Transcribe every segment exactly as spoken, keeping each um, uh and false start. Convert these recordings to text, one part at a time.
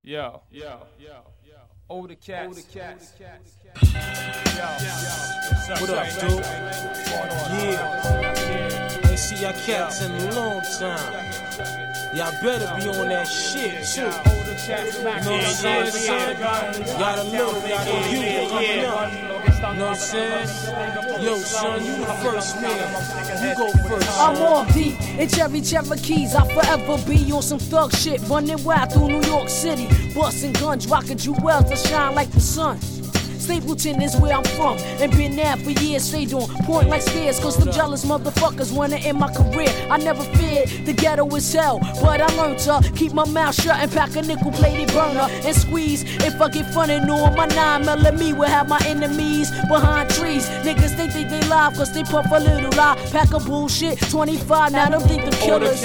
Yo, yo, yo, yo. Older cats. Older cats. What up, dude? Yeah. Ain't see y'all cats in a long time. Y'all better be on that shit, too. You know what I'm saying? Gotta look, gotta you coming up. You know what I'm saying? Yo, son, you the first man. You go first. I'm off deep in Cherry Cherokees. I'll forever be on some thug shit. Running wild through New York City. Busting guns, rocking jewels that shine like the sun. Stapleton is where I'm from, and been there for years. Stayed on point like stairs, cause them jealous motherfuckers wanna end my career. I never feared the ghetto is hell, but I learned to keep my mouth shut and pack a nickel-plated burner and squeeze. If I get funny, no, my nine millimeter will have my enemies behind trees. Niggas think they, they live cause they puff a little lie. Pack a bullshit, twenty-five, now them think them killers.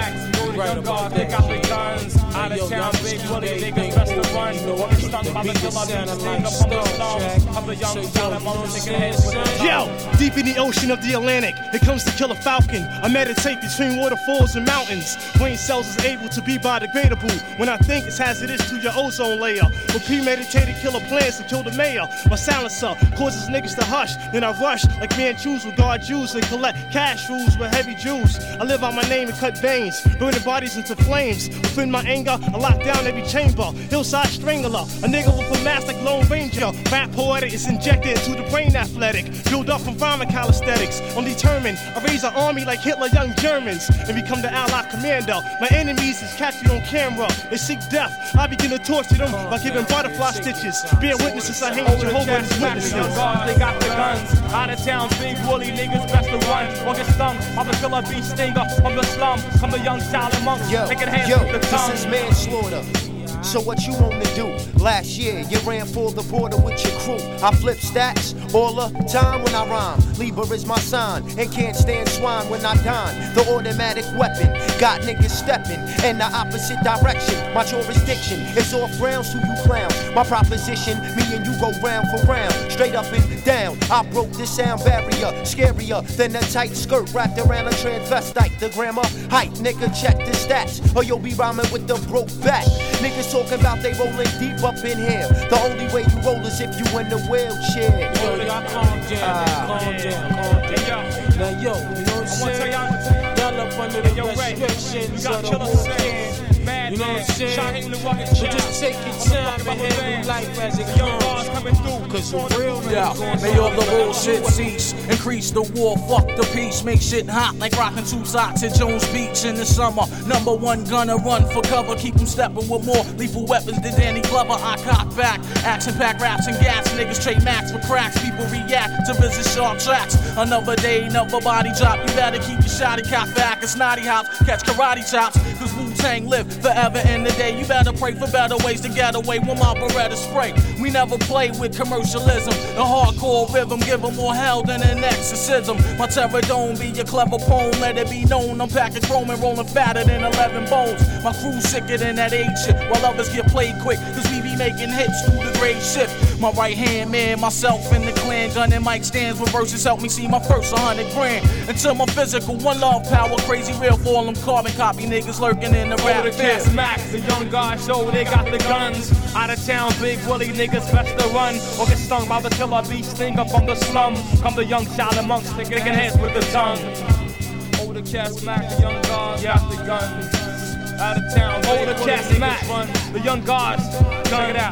Right about that. They got the guns. Out of town, big bully, niggas best to run. Get stung by the killer, beat sting up on the slums. Of the young talent, motherfucking heads with the Yo, deep in the ocean of the Atlantic, here comes the killer falcon. I meditate between waterfalls and mountains. Brain cells is able to be biodegradable. When I think it's hazardous to your ozone layer. With premeditated killer plans to kill the mayor. My silencer causes niggas to hush. Then I rush like Manchus with guard Jews and collect cash rules with heavy Jews. I live out my name and cut veins, burning bodies into flames. Within my anger, I lock down every chamber. Hillside strangler, a nigga with a mask like Lone Ranger. Rap poetic is injected into the brain athletic. Build up from rhyming calisthenics. I'm determined, I raise an army like Hitler young Germans and become the Allied commander. My enemies is captured on camera. They seek death. I begin to torture them by giving butterfly stitches. Being witnesses, I hate Jehovah's Witnesses. They got the guns. Out of town, big woolly niggas best to run. Or get stung by the killer bee stinger from the slum. Come the young silent monks. Yo, Taking hands yo, with the tongue. this is manslaughter. So what you want to do? Last year, you ran for the border with your crew. I flip stacks all the time when I rhyme. Libra is my sign, and can't stand swine when I dine. The automatic weapon got niggas stepping in the opposite direction. My jurisdiction is off grounds to you clowns. My proposition, me and you go round for round, straight up and down. I broke the sound barrier, scarier than a tight skirt wrapped around a transvestite. The grammar height, nigga, check the stats, or you'll be rhyming with the broke back. Niggas talking about they rolling deep up in here. The only way you roll is if you in the wheelchair. Yo, y'all calm down, uh, calm down, calm down. Now, yo, you know what I'm saying? Y'all up under the restrictions of the rules. You know what I'm saying? But just take your time and handle life as it comes. Cause the real yeah, may all the bullshit cease. Increase the war, fuck the peace. Make shit hot like rockin' two socks at Jones Beach in the summer. Number one gunner, run for cover. Keep them steppin' with more lethal weapons than Danny Glover. I cock back, action pack raps and gas. Niggas trade max for cracks. People react to visit sharp tracks. Another day, another body drop. You better keep your shotty cock back. A snotty house, catch karate chops. Cause Wu-Tang live forever in the day. You better pray for better ways to get away when my Beretta spray. We never play with commercialism. The hardcore rhythm give them more hell than an exorcism. My terror don't be a clever poem. Let it be known I'm packing chrome and rolling fatter than eleven bones. My crew's sicker than that age shit. While others get played quick, cause we be making hits through the grade shift. My right hand man, myself and the clan. Gun and mic stands with verses help me see my first hundred grand. Until my physical, one love power, crazy real for all them carbon copy niggas lurking in the rap. The cats max, the young guys show they got the guns. Out of town, big woolly niggas best to run. Or get stung by the killer bee stinger from the slum. Come the young silent monks, taking hands with the tongue. Older cats max, the young guys got the guns. Out of town, older cats max, the young guys, check it out.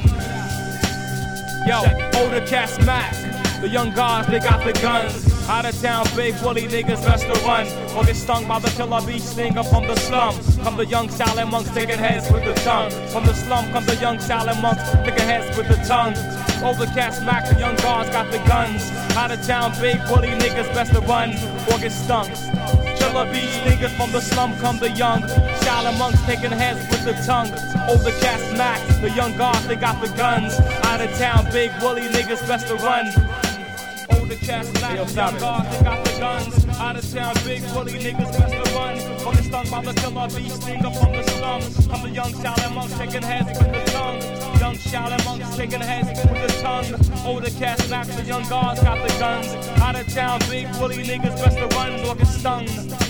Yo, older cats max, the young guys, they got the guns. Out of town, big woolly niggas best to run. Or get stung by the killer bee stinger from the slum. Come the young silent monks taking heads with the tongue. From the slum come the young silent monks taking heads with the tongue. Over cast smack, the young guards got the guns. Out of town, big woolly niggas best to run. Or get stung. Killer bee niggas from the slum come the young silent monks taking heads with the tongue. Over cast smack, the young guards they got the guns. Out of town, big woolly niggas best to run. The cats black, young guards, they got the guns. Out of town, big woolly niggas best to run. Or get stung by the killer bee stinger from the slums. Come the young Shaolin monks taking heads with the tongue. Young Shaolin monks taking heads with the tongue. Older cats black, the young guards got the guns. Out of town, big woolly niggas best to run or get stung.